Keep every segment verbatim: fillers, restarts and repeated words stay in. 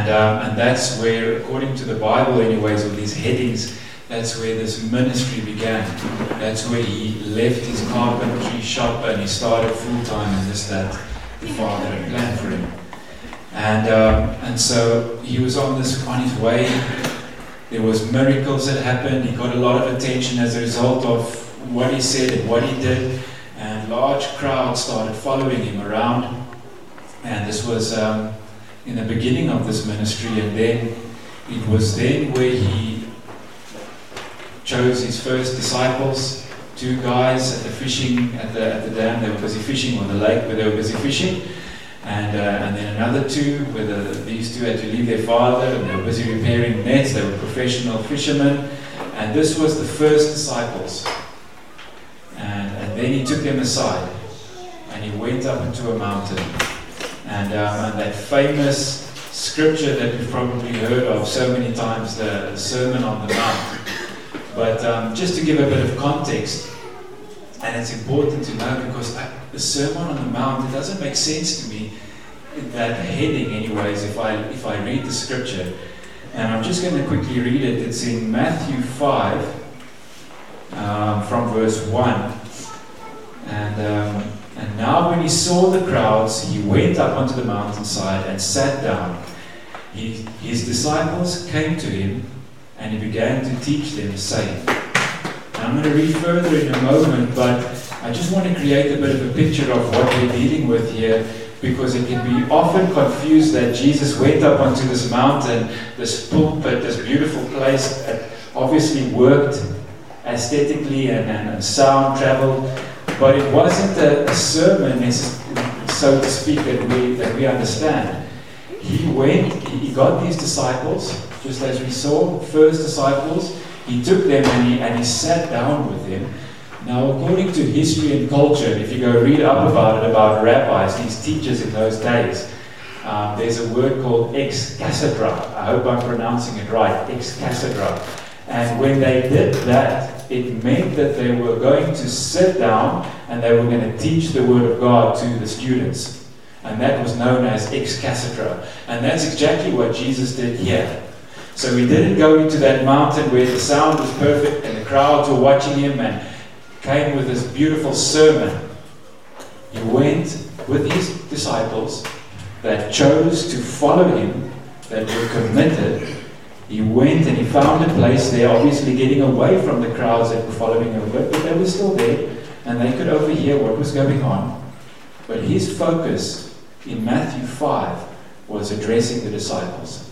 And, um, and that's where, according to the Bible anyways, with these headings, that's where this ministry began. That's where he left his carpentry shop and he started full-time in this, that the Father had planned for him. And, um, and so he was on this, on his way. There was miracles that happened. He got a lot of attention as a result of what he said and what he did. And large crowds started following him around. And this was um, in the beginning of this ministry. And then it was then where he chose his first disciples, two guys at the fishing, at the, at the dam. They were busy fishing, or the lake where they were busy fishing. And, uh, and then another two, where the, these two had to leave their father, and they were busy repairing nets. They were professional fishermen. And this was the first disciples. And, and then he took them aside, and he went up into a mountain. And, um, and that famous scripture that we've probably heard of so many times, the Sermon on the Mount. But um, just to give a bit of context, and it's important to know, because I, the Sermon on the Mount, it doesn't make sense to me, that heading anyways, if I, if I read the scripture. And I'm just going to quickly read it. It's in Matthew five, um, from verse one. And, um, and now when he saw the crowds, he went up onto the mountainside and sat down. He, his disciples came to him, and he began to teach them, saying, and I'm going to read further in a moment, but I just want to create a bit of a picture of what we're dealing with here, because it can be often confused that Jesus went up onto this mountain, this pulpit, this beautiful place that obviously worked aesthetically and, and, and sound traveled, but it wasn't a, a sermon, so to speak, that we, that we understand. He went, he got these disciples, just as we saw, first disciples. He took them and he, and he sat down with them. Now, according to history and culture, if you go read up about it, about rabbis, these teachers in those days, um, there's a word called ex cathedra. I hope I'm pronouncing it right, ex cathedra. And when they did that, it meant that they were going to sit down and they were going to teach the Word of God to the students. And that was known as ex cathedra. And that's exactly what Jesus did here. So he didn't go into that mountain where the sound was perfect and the crowds were watching him and came with this beautiful sermon. He went with his disciples that chose to follow him, that were committed. He went and he found a place there, obviously getting away from the crowds that were following him, but they were still there and they could overhear what was going on. But his focus in Matthew five was addressing the disciples,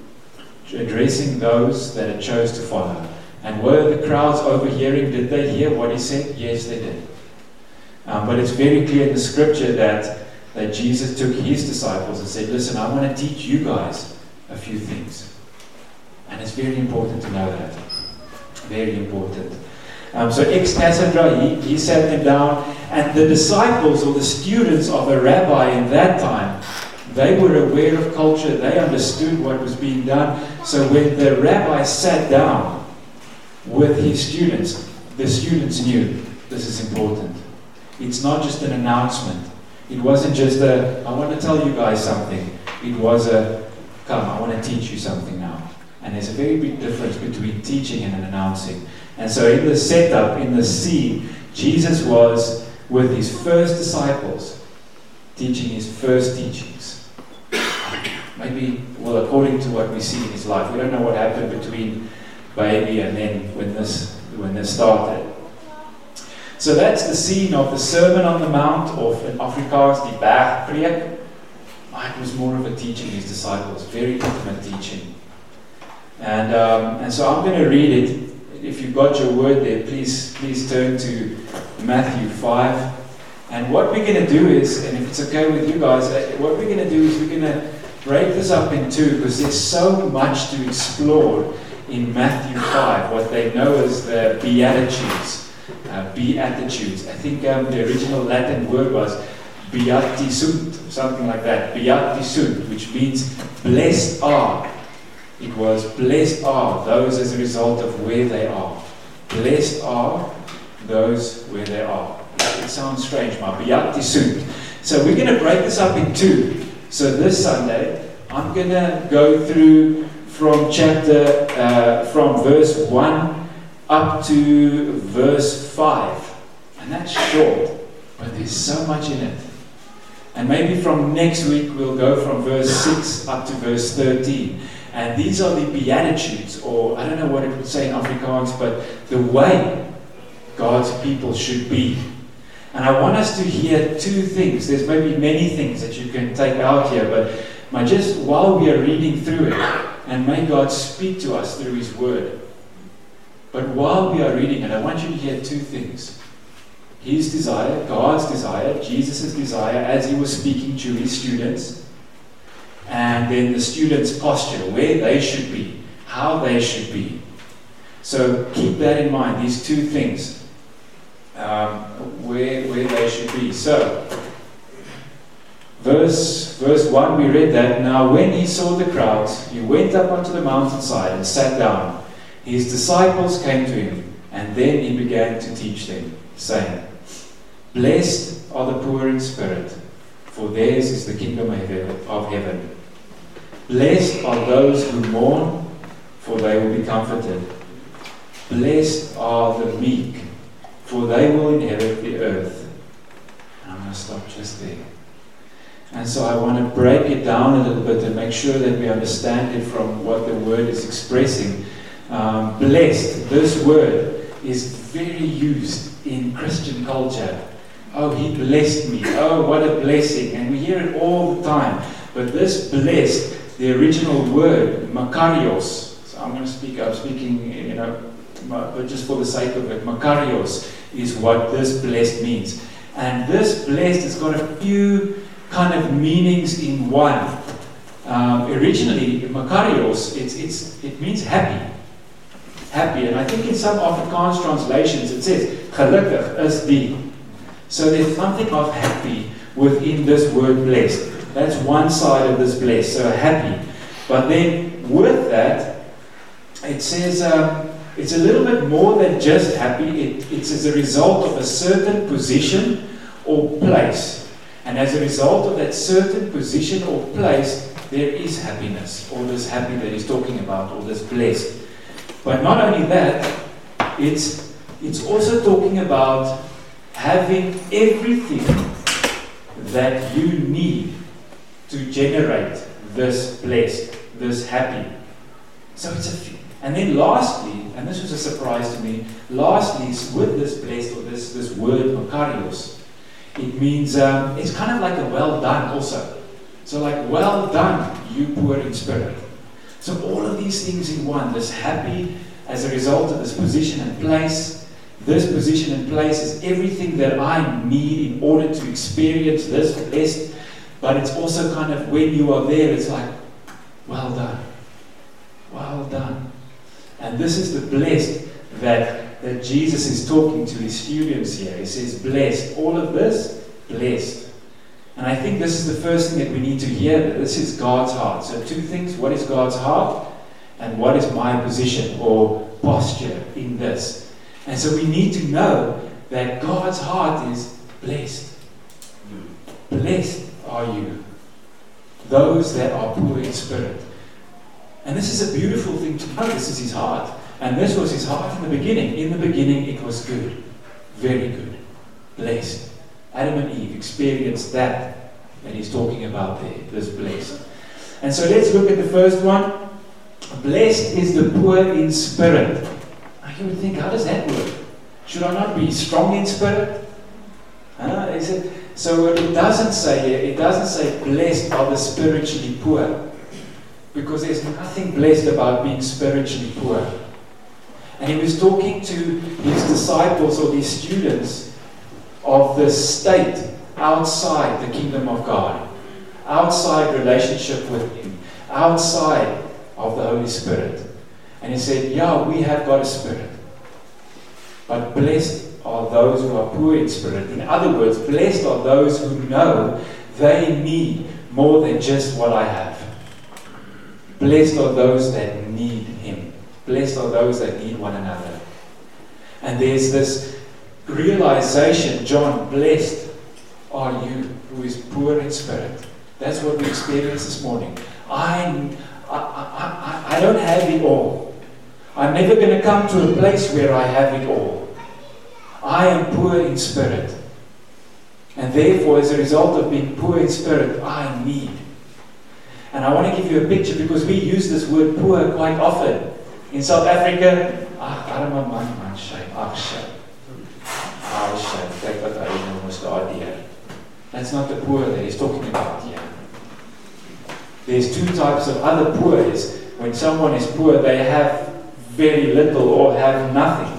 addressing those that had chose to follow. And were the crowds overhearing? Did they hear what he said? Yes, they did. Um, but it's very clear in the scripture that, that Jesus took his disciples and said, listen, I want to teach you guys a few things. And it's very important to know that. Very important. Um, so ex cathedra, he, he sat them down, and the disciples or the students of a rabbi in that time, they were aware of culture, they understood what was being done. So when the rabbi sat down with his students, the students knew this is important. It's not just an announcement. It wasn't just a, I want to tell you guys something. It was a, come, I want to teach you something now. And there's a very big difference between teaching and announcing. And so in the setup, in the scene, Jesus was with his first disciples, teaching his first teachings. Maybe, well, according to what we see in his life, we don't know what happened between baby and then when this when this started. So that's the scene of the Sermon on the Mount, or in Afrikaans, die Bergpreek. It was more of a teaching his disciples, very intimate teaching. And um, and so I'm going to read it. If you've got your word there, please please turn to Matthew five. And what we're going to do is, and if it's okay with you guys, what we're going to do is we're going to break this up in two, because there's so much to explore in Matthew five, what they know as the Beatitudes. Uh, Beatitudes. I think um, the original Latin word was beatitunt, something like that. Beatitunt, which means blessed are. It was blessed are those as a result of where they are. Blessed are those where they are. It sounds strange, my beatitunt. So we're going to break this up in two. So this Sunday, I'm going to go through from chapter, uh, from verse one up to verse five. And that's short, but there's so much in it. And maybe from next week we'll go from verse six up to verse thirteen. And these are the Beatitudes, or I don't know what it would say in Afrikaans, but the way God's people should be. And I want us to hear two things. There's maybe many things that you can take out here, but my just while we are reading through it, and may God speak to us through His Word. But while we are reading it, I want you to hear two things. His desire, God's desire, Jesus' desire as He was speaking to His students, and then the students' posture, where they should be, how they should be. So keep that in mind, these two things, um, where, where they should be. So, verse, verse one, we read that, "Now when He saw the crowds, He went up onto the mountainside and sat down. His disciples came to Him, and then He began to teach them, saying, 'Blessed are the poor in spirit, for theirs is the kingdom of heaven. Blessed are those who mourn, for they will be comforted. Blessed are the meek, for they will inherit the earth.'" And I'm going to stop just there. And so I want to break it down a little bit and make sure that we understand it from what the word is expressing. Um, blessed, this word is very used in Christian culture. Oh, He blessed me. Oh, what a blessing. And we hear it all the time. But this blessed, the original word, makarios. So I'm going to speak, I'm speaking, you know, but just for the sake of it, makarios is what this blessed means. And this blessed has got a few kind of meanings in one. Um, originally, makarios, it's, it's, it means happy. Happy. And I think in some Afrikaans translations it says, gelukkig is die. So there's something of happy within this word blessed. That's one side of this blessed, so happy. But then with that, it says um, it's a little bit more than just happy. It, it's as a result of a certain position or place. And as a result of that certain position or place, there is happiness, or this happy that he's talking about, or this blessed. But not only that, it's, it's also talking about having everything that you need to generate this blessed, this happy. So it's a, and then lastly, and this was a surprise to me, lastly, with this blessed, or this, this word makarios, it means, um, it's kind of like a well done also. So like, well done, you poor in spirit. So all of these things in one, this happy as a result of this position and place. This position and place is everything that I need in order to experience this blessed. But it's also kind of, when you are there, it's like, well done. Well done. And this is the blessed that, that Jesus is talking to His students here. He says, blessed. All of this, blessed. And I think this is the first thing that we need to hear. That this is God's heart. So two things. What is God's heart? And what is my position or posture in this? And so we need to know that God's heart is blessed. Blessed are you, those that are poor in spirit. And this is a beautiful thing to know. This is His heart. And this was His heart in the beginning. In the beginning it was good. Very good. Blessed. Adam and Eve experienced that that He's talking about there. This blessed. And so let's look at the first one. Blessed is the poor in spirit. You would think, how does that work? Should I not be strong in spirit? Huh? Is it? So it doesn't say here, it doesn't say blessed are the spiritually poor. Because there's nothing blessed about being spiritually poor. And He was talking to His disciples or these students of the state outside the kingdom of God. Outside relationship with Him. Outside of the Holy Spirit. And He said, yeah, we have got a spirit. But blessed are those who are poor in spirit. In other words, blessed are those who know they need more than just what I have. Blessed are those that need Him. Blessed are those that need one another. And there's this realization, John, blessed are you who is poor in spirit. That's what we experienced this morning. I, I, I, I don't have it all. I'm never going to come to a place where I have it all. I am poor in spirit. And therefore, as a result of being poor in spirit, I need. And I want to give you a picture because we use this word poor quite often. In South Africa, ag, arme man, man, shame, ag, shame. Ag, shame, kyk wat hy nou moes daardeur. That's not the poor that he's talking about here. There's two types of other poor. Is when someone is poor, they have very little or have nothing.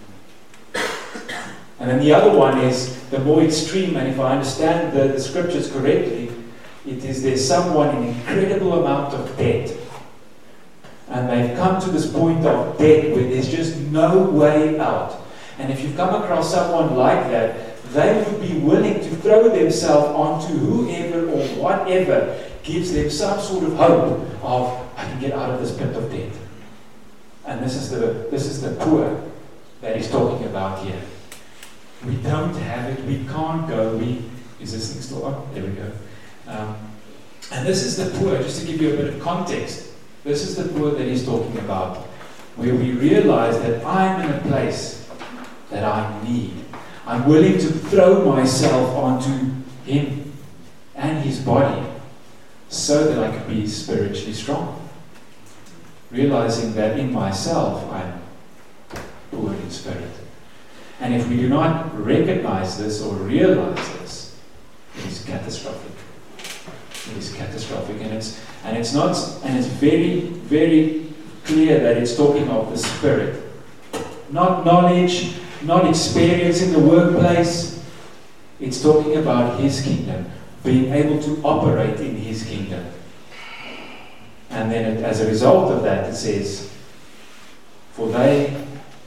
And then the other one is the more extreme, and if I understand the, the scriptures correctly, it is there's someone in incredible amount of debt. And they've come to this point of debt where there's just no way out. And if you've come across someone like that, they would be willing to throw themselves onto whoever or whatever gives them some sort of hope of, I can get out of this pit of debt. And this is the this is the poor that he's talking about here. We don't have it, we can't go, we is this thing still on? There we go. Um, and this is the poor, just to give you a bit of context. This is the poor that he's talking about, where we realize that I'm in a place that I need. I'm willing to throw myself onto him and his body so that I can be spiritually strong. Realizing that in myself I'm poor in spirit. And if we do not recognize this or realize this, it is catastrophic. It is catastrophic, and it's and it's not and it's very, very clear that it's talking of the spirit, not knowledge, not experience in the workplace. It's talking about his kingdom, being able to operate in his kingdom. And then, it, as a result of that, it says, "For they,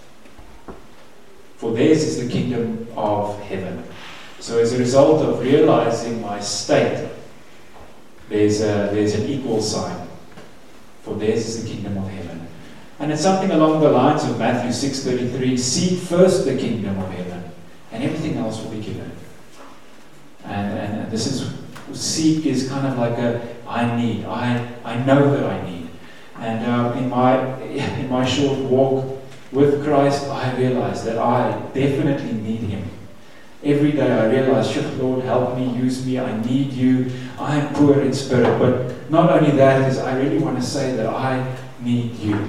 for theirs is the kingdom of heaven." So, as a result of realizing my state, There's, a, there's an equal sign. For theirs is the kingdom of heaven. And it's something along the lines of Matthew six thirty-three, seek first the kingdom of heaven, and everything else will be given. And, and, and this is, seek is kind of like a, I need, I, I know that I need. And uh, in my in my short walk with Christ, I realize that I definitely need him. Every day I realize, Lord, help me, use me, I need you, I am poor in spirit. But not only that, is I really want to say that I need you.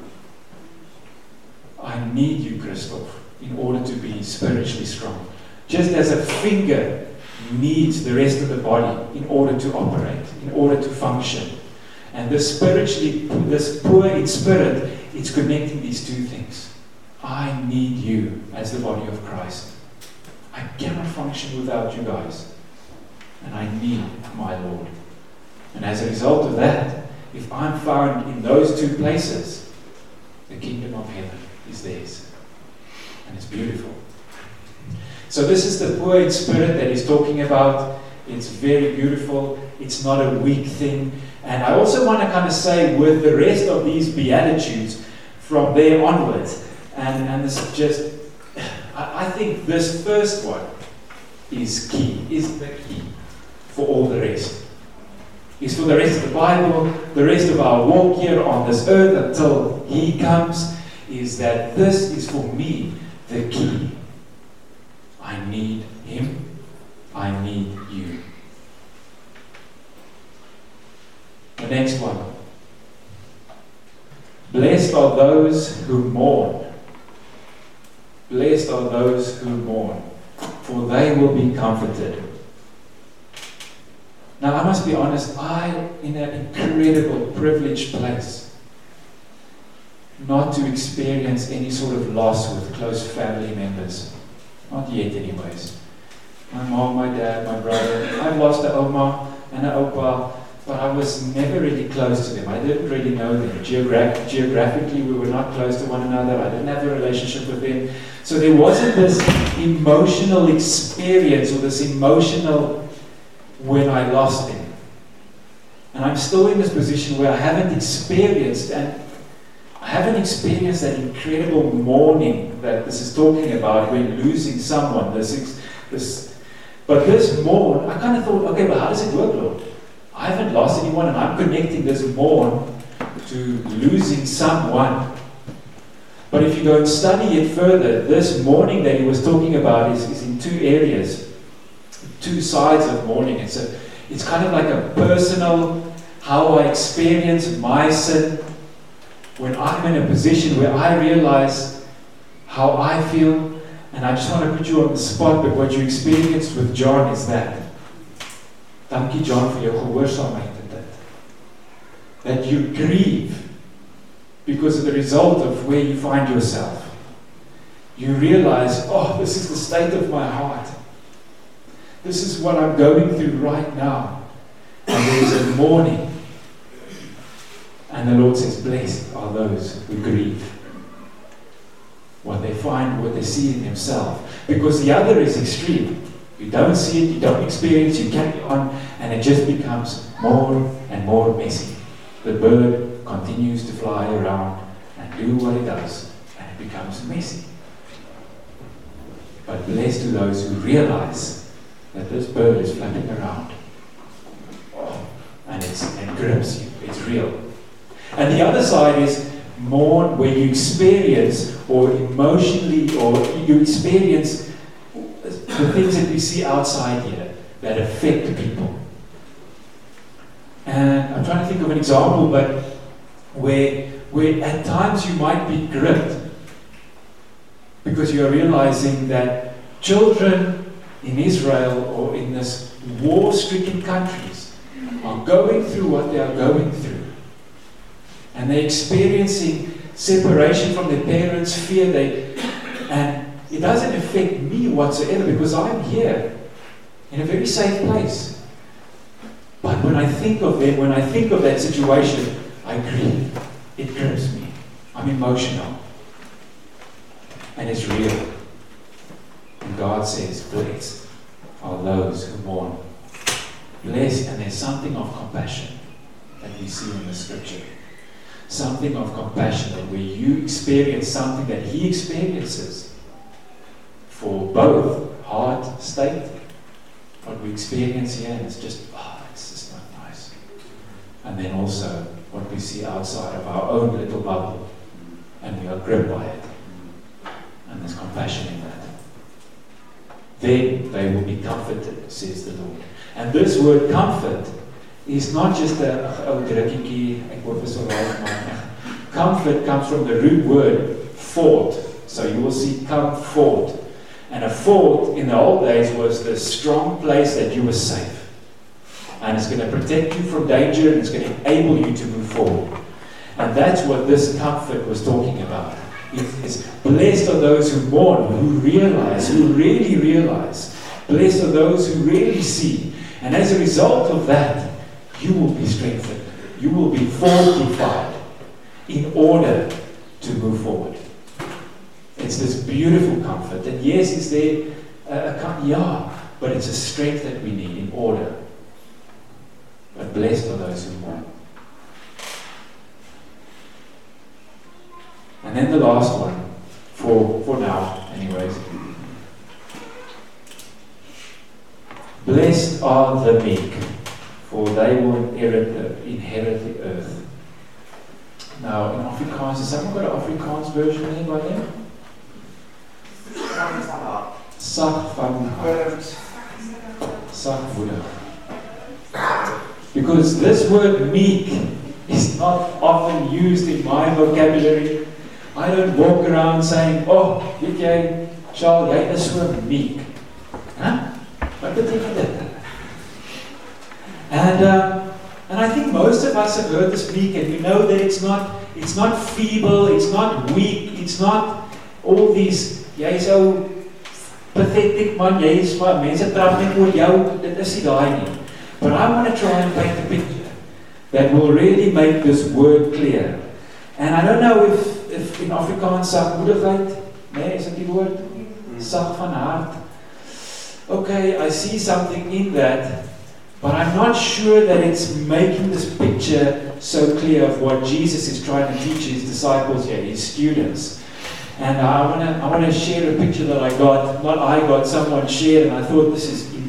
I need you, Christoph, in order to be spiritually strong. Just as a finger needs the rest of the body in order to operate, in order to function. And this spiritually, this poor in spirit, it's connecting these two things. I need you as the body of Christ. I cannot function without you guys. And I need my Lord. And as a result of that, if I'm found in those two places, the kingdom of heaven is theirs. And it's beautiful. So this is the poor in spirit that he's talking about. It's very beautiful. It's not a weak thing. And I also want to kind of say with the rest of these Beatitudes from there onwards, and, and this is just, I think this first one is key, is the key for all the rest. Is for the rest of the Bible, the rest of our walk here on this earth until he comes, is that this is for me the key. I need him, I need you. The next one. Blessed are those who mourn. Blessed are those who mourn, for they will be comforted. Now, I must be honest, I'm in an incredible, privileged place not to experience any sort of loss with close family members. Not yet, anyways. My mom, my dad, my brother. I've lost an oma and an opa, but I was never really close to them. I didn't really know them. Geogra- geographically, we were not close to one another. I didn't have a relationship with them. So there wasn't this emotional experience or this emotional when I lost them. And I'm still in this position where I haven't experienced, and I haven't experienced that incredible mourning that this is talking about when losing someone. This, this, but this mourn, I kind of thought, okay, but how does it work, Lord? I haven't lost anyone, and I'm connecting this mourn to losing someone. But if you go and study it further, this mourning that he was talking about is, is in two areas, two sides of mourning. It's a, it's kind of like a personal, how I experience my sin when I'm in a position where I realize how I feel. And I just want to put you on the spot, but what you experienced with John is that. Dankie John vir jou gehoorsaamheid in dit. That you grieve because of the result of where you find yourself. You realize, oh, this is the state of my heart. This is what I'm going through right now. And there's a mourning. And the Lord says, blessed are those who grieve what they find, what they see in themselves. Because the other is extreme. You don't see it, you don't experience, you carry on, and it just becomes more and more messy. The bird continues to fly around and do what it does, and it becomes messy. But blessed to those who realize that this bird is flapping around, and it's, it grips you, it's real. And the other side is mourn, where you experience, or emotionally, or you experience the things that we see outside here that affect people. And I'm trying to think of an example, but where, where at times you might be gripped because you are realizing that children in Israel or in this war-stricken countries are going through what they are going through. And they're experiencing separation from their parents, fear. They, and it doesn't affect me whatsoever because I'm here in a very safe place. But when I think of them, when I think of that situation, I grieve. It grips me. I'm emotional. And it's real. And God says, blessed are those who mourn. Blessed, and there's something of compassion that we see in the scripture. Something of compassion, that where you experience something that He experiences for both heart state, what we experience here, and it's just, oh, it's just not nice. And then also what we see outside of our own little bubble, and we are gripped by it. And there's compassion in that. Then they will be comforted, says the Lord. And this word comfort is not just a ou drukkie, ek hoor vir so raak maar. Comfort comes from the root word fort. So you will see come fort. And a fort in the old days was the strong place that you were safe. And it's going to protect you from danger, and it's going to enable you to move forward. And that's what this comfort was talking about. It's blessed are those who mourn, who realize, who really realize. Blessed are those who really see. And as a result of that, you will be strengthened. You will be fortified in order to move forward. It's this beautiful comfort. And yes, is there a, a com- yeah, but it's a strength that we need in order. But blessed are those who mourn. And then the last one, for, for now, anyways. Blessed are the meek, for they will inherit the, inherit the earth. Now, in Afrikaans, has someone got an Afrikaans version there by them? Sag van hart. Sagmoedig. Because this word meek is not often used in my vocabulary. I don't walk around saying, oh, weet jy, Charles, jy is so meek. Huh? Wat beteken dit? And, um, and I think most of us have heard this meek, and we know that it's not, it's not feeble, it's not weak, it's not all these, jy is so pathetic man, jy is maar, mense praat net oor jou, dit is nie daai nie. But I want to try and paint a picture that will really make this word clear. And I don't know if, if in Afrikaans sagmoedigheid, nee, is dit die woord? Sag van hart. Okay, I see something in that, but I'm not sure that it's making this picture so clear of what Jesus is trying to teach his disciples here, his students. And I want to I want to share a picture that I got, not I got, someone shared, and I thought this is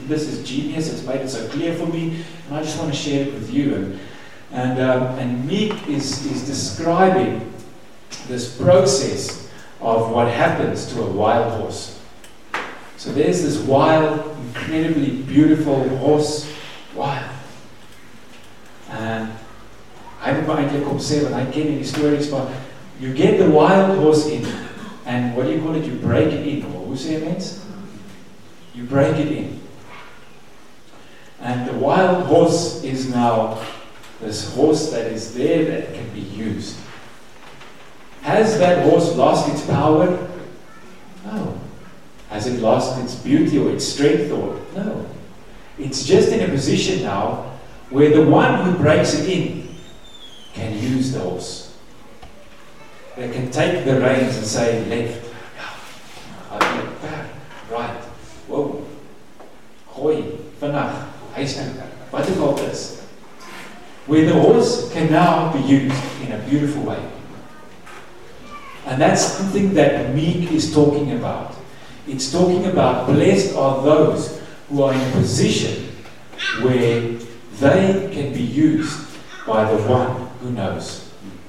this is genius. It's made it so clear for me, and I just want to share it with you. And and, um, and meek is, is describing this process of what happens to a wild horse. So there's this wild, incredibly beautiful horse, wild. And hy moet maar eintlik kom sê, want hy ken die stories, maar you get the wild horse in, and what do you call it? You break it in. Or hoe sê mens? You break it in. And the wild horse is now this horse that is there that can be used. Has that horse lost its power? No. Has it lost its beauty or its strength? Or no. It's just in a position now where the one who breaks it in can use the horse. They can take the reins and say left, back, right, whoa, gooi, vinnig, huis toe, wat ook al is. Where the horse can now be used in a beautiful way. And that's something that meek is talking about. It's talking about blessed are those who are in a position where they can be used by the one who knows.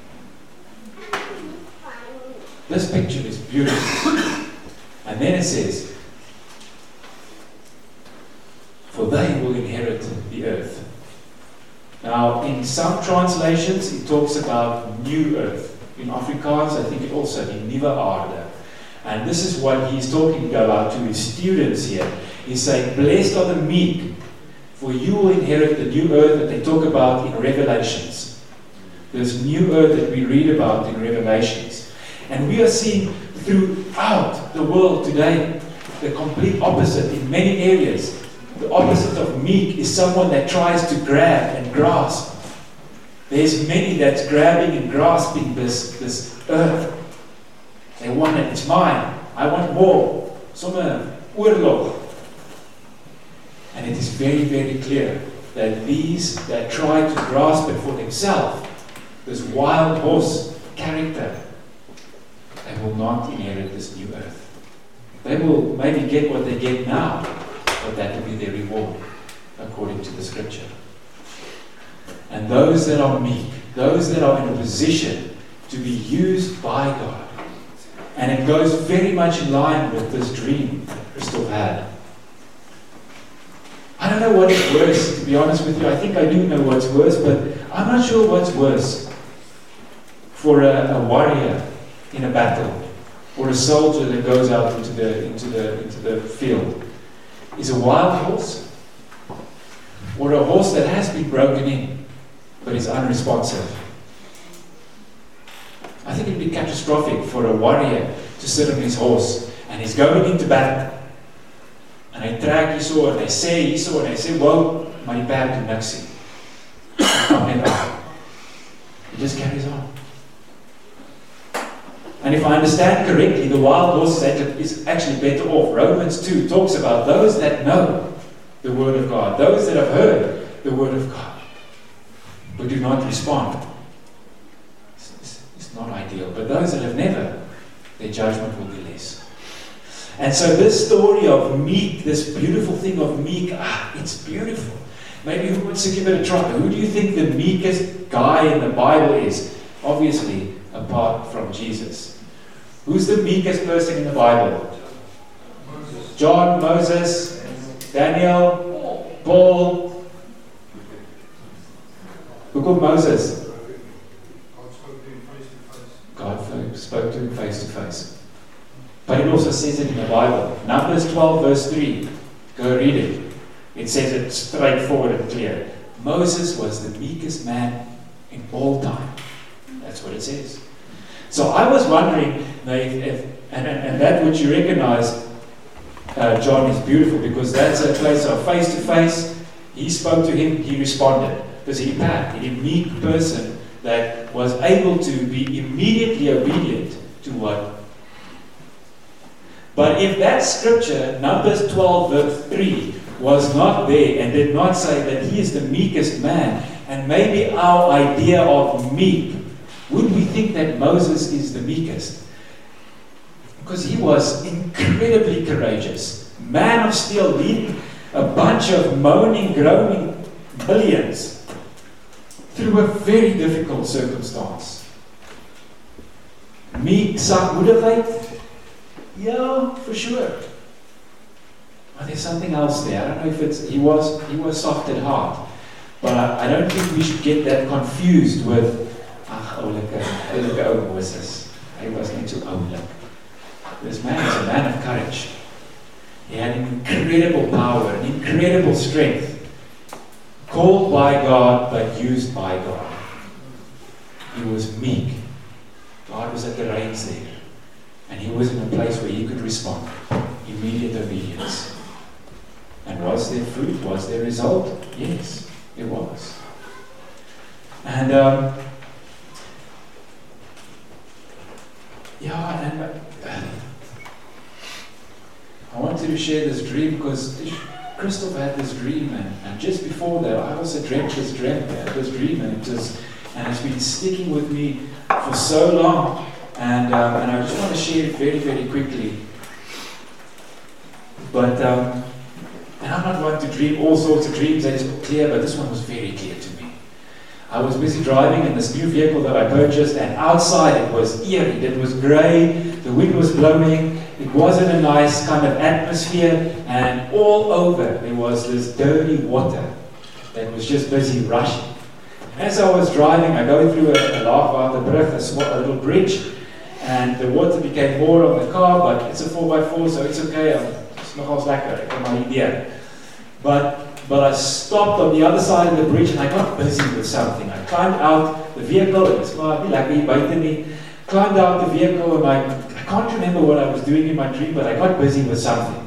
This picture is beautiful. And then it says, for they will inherit the earth. Now, in some translations, it talks about new earth. In Afrikaans, I think it also means Nuwe Aarde. And this is what he's talking about to his students here. He's saying, blessed are the meek, for you will inherit the new earth that they talk about in Revelations. This new earth that we read about in Revelations. And we are seeing throughout the world today the complete opposite in many areas. The opposite of meek is someone that tries to grab and grasp. There's many that's grabbing and grasping this, this earth. They want it, it's mine. I want more. Somme oorlog. And it is very, very clear that these that try to grasp it for themselves, this wild horse character, they will not inherit this new earth. They will maybe get what they get now, but that will be their reward, according to the scripture. And those that are meek, those that are in a position to be used by God. And it goes very much in line with this dream that Crystal had. I don't know what is worse, to be honest with you. I think I do know what's worse, but I'm not sure what's worse for a, a warrior in a battle, or a soldier that goes out into the, into the, into the field. Is a wild horse, or a horse that has been broken in, but is unresponsive. I think it would be catastrophic for a warrior to sit on his horse, and he's going into battle. And hy trek hierso, en hy sê hierso, en hy sê, wow, maar die perd doen niks nie. He just carries on. And if I understand correctly, the wild horse is actually better off. Romans two talks about those that know the word of God, those that have heard the word of God, but do not respond. It's, it's, it's not ideal, but those that have never, their judgment will be less. And so this story of meek, this beautiful thing of meek, ah, it's beautiful. Maybe who wants to give it a try? Who do you think the meekest guy in the Bible is? Obviously, apart from Jesus. Who's the meekest person in the Bible? John, Moses, Daniel, Paul. Who called Moses? God spoke to him face to face. But it also says it in the Bible. Numbers twelve verse three. Go read it. It says it straightforward and clear. Moses was the meekest man in all time. That's what it says. So I was wondering, if, if, and, and, and that which you recognize, uh, John, is beautiful, because that's a place of face to face. He spoke to him, he responded. Because he had a meek person that was able to be immediately obedient to what. But if that scripture, Numbers twelve verse three, was not there and did not say that he is the meekest man, and maybe our idea of meek, would we think that Moses is the meekest? Because he was incredibly courageous. Man of steel, leading a bunch of moaning, groaning millions through a very difficult circumstance. Meek sagmoedigheid? Yeah, for sure. But there's something else there. I don't know if it's, he was, he was soft at heart. But I, I don't think we should get that confused with, ach, oulike, oulike ou Moses. Hy was net so oulik. This man is a man of courage. He had incredible power, an incredible strength. Called by God, but used by God. He was meek. God was at the reins there. And he was in a place where he could respond. Immediate obedience. And was there fruit? Was there result? Yes, it was. And, um, yeah, and uh, I wanted to share this dream because Christoph had this dream, and, and just before that, I also dreamt this dream, this dream, and it was, and it's been sticking with me for so long. And um, and I just want to share it very, very quickly. But um, and I'm not one to dream all sorts of dreams that is clear, but this one was very clear to me. I was busy driving in this new vehicle that I purchased, and outside it was eerie. It was grey. The wind was blowing. It wasn't a nice kind of atmosphere, and all over there was this dirty water that was just busy rushing. As I was driving, I go through a, a Laagwaterbrug, a, small, a little bridge, and the water became more on the car, but it's a four by four, so it's okay. It's nogals lekker, ek het my idee. But, but I stopped on the other side of the bridge, and I got busy with something. I climbed out the vehicle, it was maar nie lekker hier buite nie. Climbed out the vehicle, and I, I can't remember what I was doing in my dream, but I got busy with something.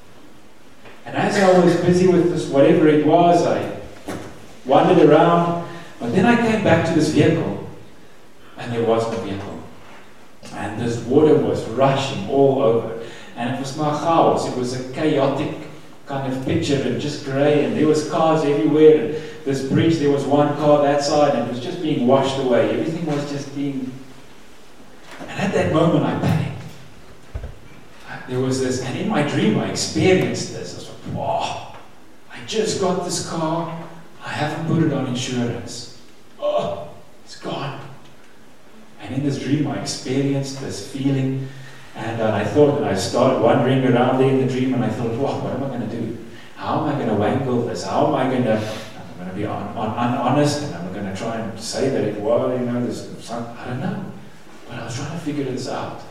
And as I was busy with this, whatever it was, I wandered around. But then I came back to this vehicle, and there was no vehicle. And this water was rushing all over. And it was maar chaos. It was a chaotic kind of picture, and just grey, and there was cars everywhere. And this bridge, there was one car that side, and it was just being washed away. Everything was just being... And at that moment, I panicked. There was this, and in my dream, I experienced this. I was like, wow, I just got this car. I haven't put it on insurance. Oh, it's gone. And in this dream, I experienced this feeling, and uh, I thought, and I started wandering around there in the dream, and I thought, wow, what am I going to do? How am I going to wangle this? How am I going to, I'm going to be on, on, on, honest, and I'm going to try and say that it was, you know, this, some, I don't know. But I was trying to figure this out.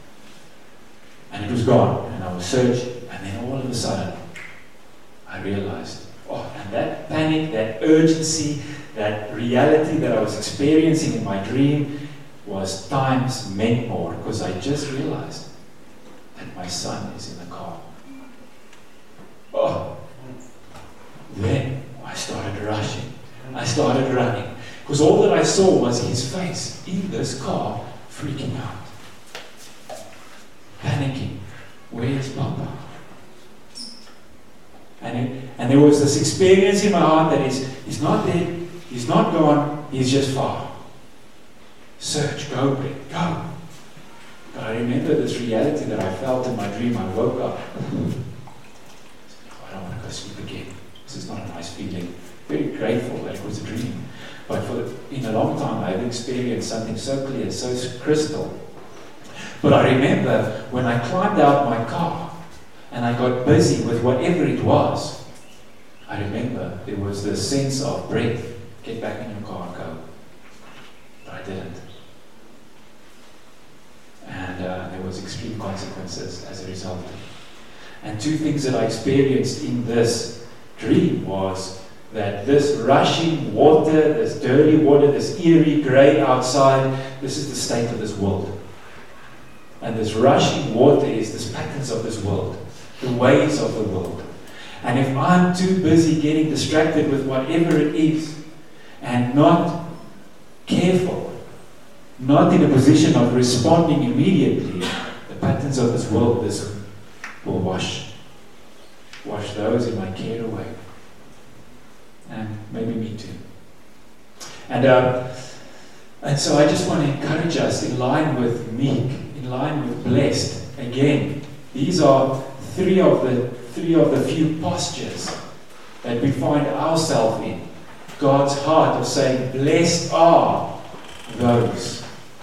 And it was gone, and I was searching, and then all of a sudden, I realized, oh, and that panic, that urgency, that reality that I was experiencing in my dream was times many more, because I just realized that my son is in the car. Oh, then I started rushing. I started running, because all that I saw was his face in this car, freaking out, panicking. Where's Papa? And, it, and there was this experience in my heart that he's, he's not dead, he's not gone, he's just far. Search, go, Brett, go. But I remember this reality that I felt in my dream. I woke up. I don't want to go sleep again. This is not a nice feeling. Very grateful that it was a dream. But for the, in a long time, I've experienced something so clear, so crystal. But I remember when I climbed out my car and I got busy with whatever it was, I remember there was this sense of, Brett, get back in your car and go. But I didn't. And uh, there was extreme consequences as a result. And two things that I experienced in this dream was that this rushing water, this dirty water, this eerie grey outside, this is the state of this world. And this rushing water is the patterns of this world, the ways of the world. And if I'm too busy getting distracted with whatever it is, and not careful, not in a position of responding immediately, the patterns of this world, this will wash, wash those in my care away. And maybe me too. And, uh, and so I just want to encourage us in line with meek, in line with blessed. Again, these are three of the three of the few postures that we find ourselves in. God's heart of saying, blessed are those.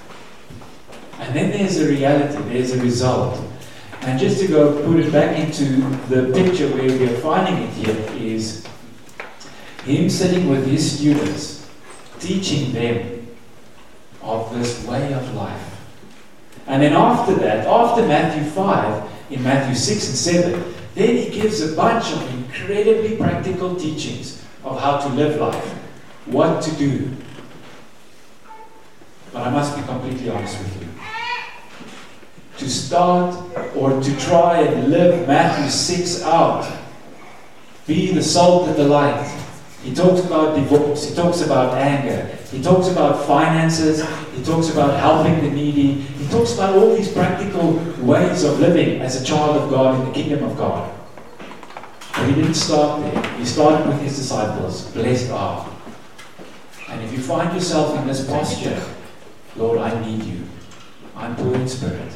And then there's a reality, there's a result. And just to go put it back into the picture where we are finding it here is him sitting with his students, teaching them of this way of life. And then after that, after Matthew five, in Matthew six and seven, then he gives a bunch of incredibly practical teachings of how to live life, what to do. But I must be completely honest with you. To start or to try and live Matthew six out, be the salt and the light. He talks about divorce, he talks about anger, he talks about finances, he talks about helping the needy, he talks about all these practical ways of living as a child of God in the kingdom of God. But he didn't start there. He started with his disciples, blessed are. And if you find yourself in this posture, Lord, I need you. I'm poor in spirit.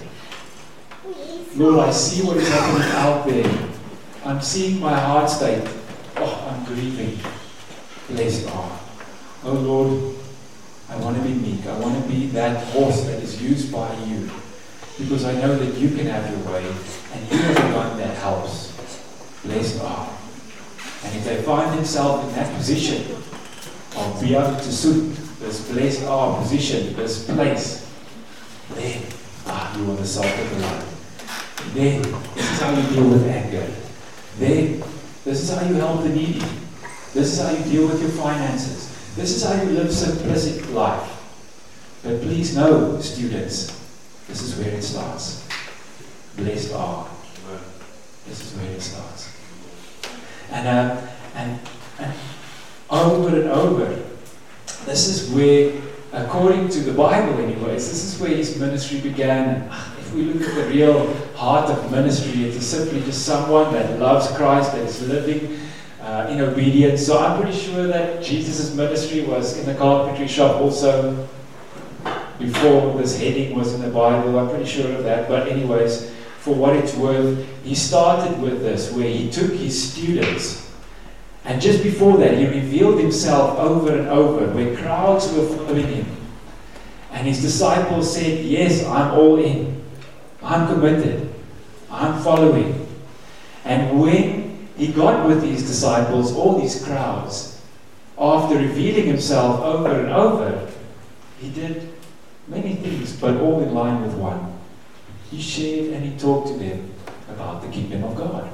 Lord, I see what is happening out there. I'm seeing my heart state. Oh, I'm grieving. Blessed are. Oh Lord, I want to be meek. I want to be that horse that is used by you. Because I know that you can have your way. And you are the one that helps. Blessed are. And if they find themselves in that position of be able to suit this blessed are position, this place, then ah, you are the salt of the light. Then this is how you deal with anger. Then this is how you help the needy. This is how you deal with your finances. This is how you live simplistic life. But please know, students, this is where it starts. Blessed are. This is where it starts. And, uh, and, and over and over, this is where, according to the Bible anyways, this is where his ministry began. And if we look at the real heart of ministry, it is simply just someone that loves Christ, that is living uh, in obedience. So I'm pretty sure that Jesus' ministry was in the carpentry shop also, before this heading was in the Bible. I'm pretty sure of that. But anyways, for what it's worth, he started with this, where he took his students, and just before that, he revealed himself over and over, where crowds were following him. And his disciples said, yes, I'm all in. I'm committed. I'm following. And when he got with these disciples, all these crowds, after revealing himself over and over, he did many things, but all in line with one. He shared and he talked to them about the kingdom of God,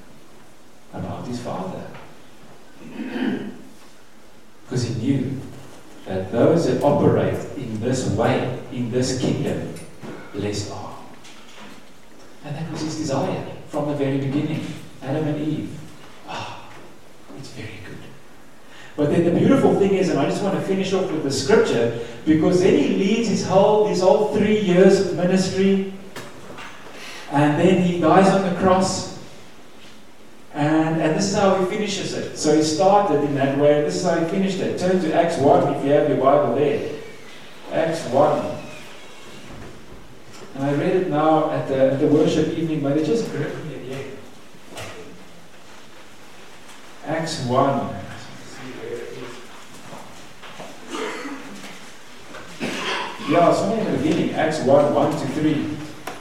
about his Father. Because he knew that those that operate in this way, in this kingdom, blessed are. And that was his desire from the very beginning. Adam and Eve. Ah, it's very good. But then the beautiful thing is, and I just want to finish off with the scripture, because then he leads his whole, his whole three years of ministry, and then he dies on the cross. And, and this is how he finishes it. So he started in that way, and this is how he finished it. Turn to Acts one if you have your Bible there. Acts one. And I read it now at the, at the worship evening, but it just gripped me again. Acts one. Yeah, it's only in the beginning. Acts one, one to three.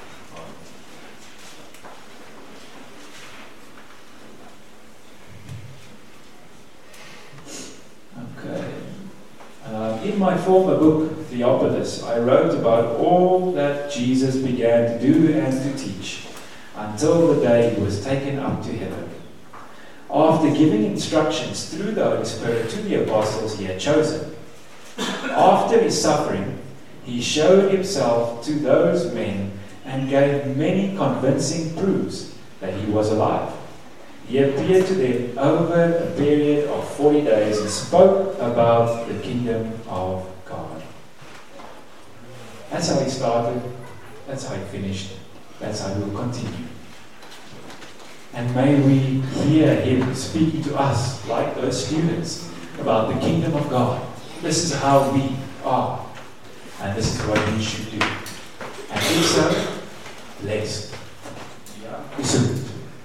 In my former book, Theophilus, I wrote about all that Jesus began to do and to teach until the day he was taken up to heaven. After giving instructions through the Holy Spirit to the apostles he had chosen. After his suffering, he showed himself to those men and gave many convincing proofs that he was alive. He appeared to them over a period of forty days and spoke about the kingdom of God. That's how he started. That's how he finished. That's how he will continue. And may we hear him speaking to us, like those students, about the kingdom of God. This is how we are. And this is what we should do. And if so, blessed. Yeah.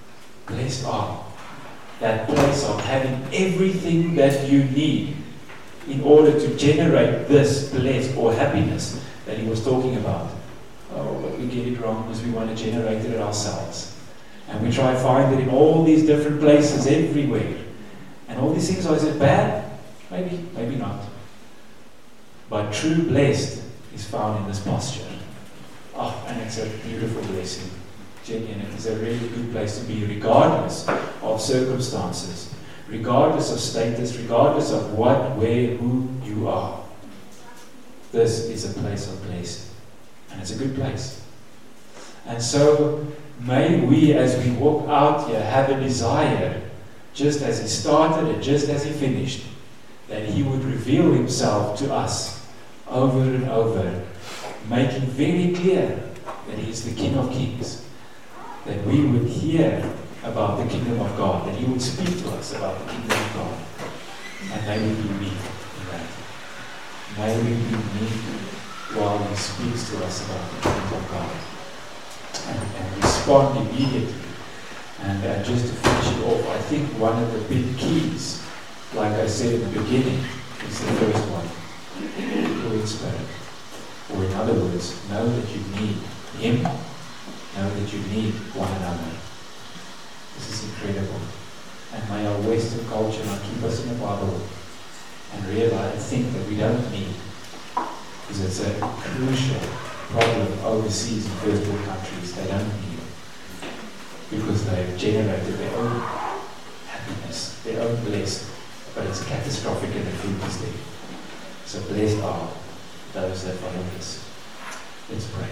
Blessed are. That place of having everything that you need in order to generate this bliss or happiness that he was talking about. Oh, but we get it wrong because we want to generate it ourselves. And we try to find it in all these different places everywhere. And all these things, are, is it bad? Maybe, maybe not. But true blessed is found in this posture. Oh, and it's a beautiful blessing. Genuine. It is a really good place to be, regardless of circumstances, regardless of status, regardless of what, where, who you are. This is a place of blessing. And it's a good place. And so, may we, as we walk out here, have a desire, just as he started and just as he finished, that he would reveal himself to us over and over, making very clear that he is the King of Kings, that we would hear about the kingdom of God, that he would speak to us about the kingdom of God, and may we be meek in that. May we be meek while he speaks to us about the kingdom of God, and, and respond immediately. And uh, just to finish it off, I think one of the big keys, like I said in the beginning, is the first one, the Holy Spirit. Or in other words, know that you need him, know that you need one another. This is incredible. And may our Western culture not keep us in a bubble and realize and think that we don't need, because it's a crucial problem overseas in first world countries. They don't need it because they've generated their own happiness, their own blessed, but it's catastrophic and the fruit is there. So blessed are those that follow this. Let's pray.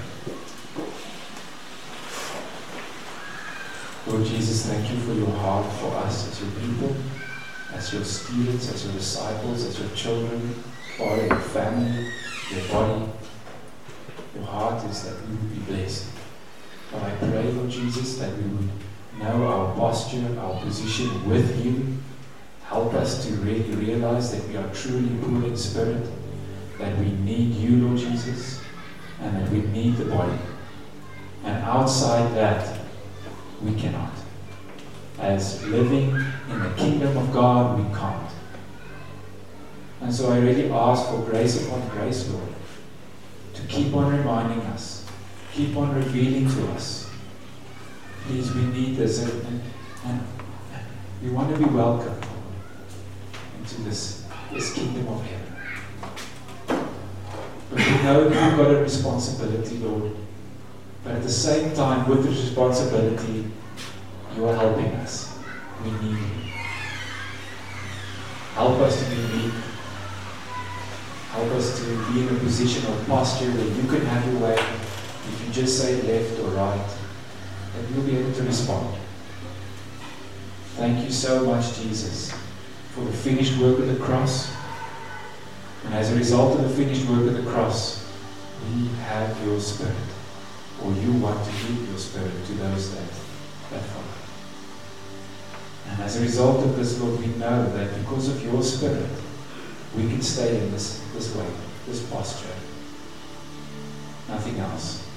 Lord Jesus, thank you for your heart for us as your people, as your students, as your disciples, as your children, part of your family, your body. Your heart is that we would be blessed. But I pray, Lord Jesus, that we would know our posture, our position with you. Help us to really realize that we are truly poor in spirit, that we need you, Lord Jesus, and that we need the body. And outside that, we cannot. As living in the kingdom of God, we can't. And so I really ask for grace upon grace, Lord, to keep on reminding us, keep on revealing to us. Please, we need this, and, and we want to be welcome into this, this kingdom of heaven. But we know that we've got a responsibility, Lord. But at the same time, with this responsibility, you are helping us. We need you. Help us to be meek. Help us to be in a position of posture where you can have your way. If you just say left or right, then we'll be able to respond. Thank you so much, Jesus, for the finished work of the cross. And as a result of the finished work of the cross, we have your Spirit. Or you want to give your Spirit to those that, that follow. And as a result of this, Lord, we know that because of your Spirit, we can stay in this, this way, this posture. Nothing else.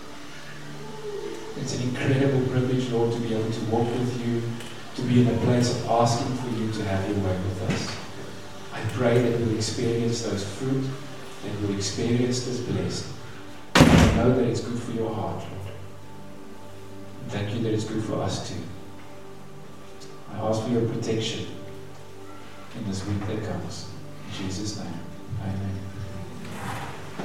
It's an incredible privilege, Lord, to be able to walk with you, to be in a place of asking for you to have your way with us. I pray that we'll experience those fruit, that we'll experience this blessing. I know that it's good for your heart, Lord. And thank you that it's good for us too. I ask for your protection in this week that comes. In Jesus' name, amen.